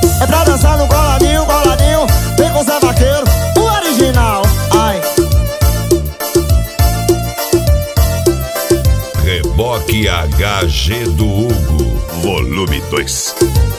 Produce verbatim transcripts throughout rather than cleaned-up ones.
É pra dançar no coladinho, coladinho. Vem com Zé Vaqueiro, o original. Ai. Reboque H G do Hugo, volume dois.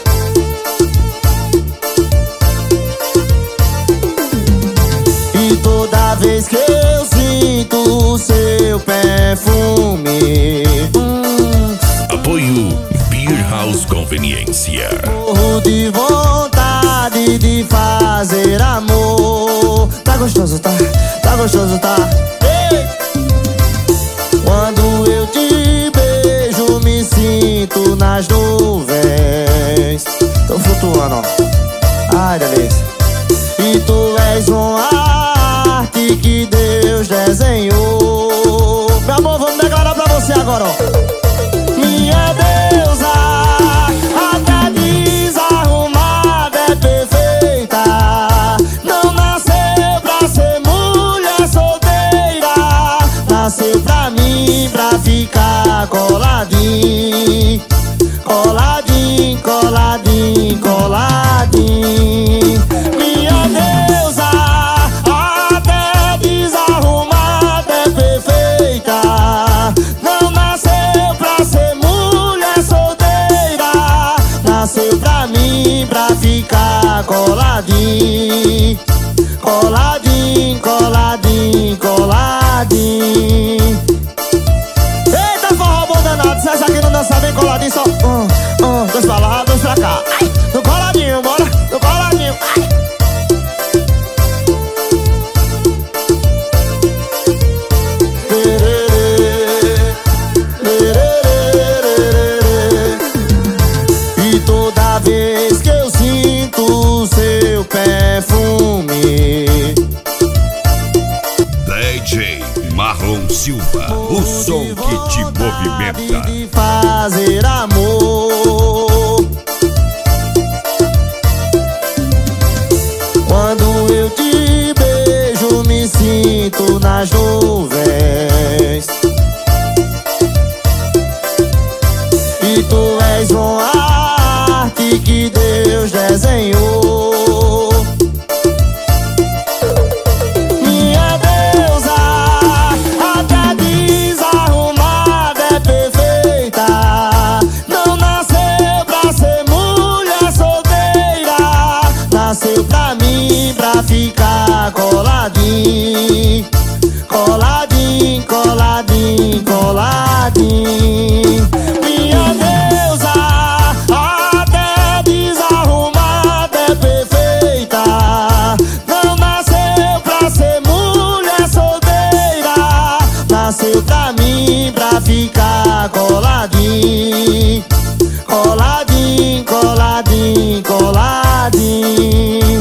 E toda vez que eu sinto o seu perfume, hum, Apoio Beer House Conveniência. morro de vontade de fazer amor. Tá gostoso, tá? Tá gostoso, tá? Ei! Quando eu te beijo, me sinto nas nuvens. Tô flutuando, ó. Ai, delícia. E tu és uma arte que Deus desenhou. Meu amor, vamos declarar pra você agora, ó. Minha deusa, até desarrumada é perfeita. Não nasceu pra ser mulher solteira. Nasceu pra mim, pra ficar coladinho. Coladinho, coladinho, coladinho. Minha deusa, até desarrumada é perfeita. Não nasceu pra ser mulher solteira. Nasceu pra mim, pra ficar coladinho. Coladinho, coladinho, coladinho. Eita, forró bom danado. Se essa aqui não dança bem coladinho, só um, um, dois pra lá, dois pra cá. Ai, no coladinho, bora, no coladinho. Ai. E toda vez que eu sinto o seu perfume, D J Marlon Silva, o som que te movimenta. de fazer amor. Quando eu te beijo, me sinto nas nuvens. E tu és uma arte que Deus desenhou. Minha deusa, até desarrumada é perfeita. Não nasceu pra ser mulher solteira. Nasceu pra mim, pra ficar coladinho. Coladinho, coladinho, coladinho. Minha deusa, até desarrumada é perfeita. Não nasceu pra ser mulher solteira. Nasceu pra mim, pra ficar coladinho. Coladinho, coladinho, coladinho.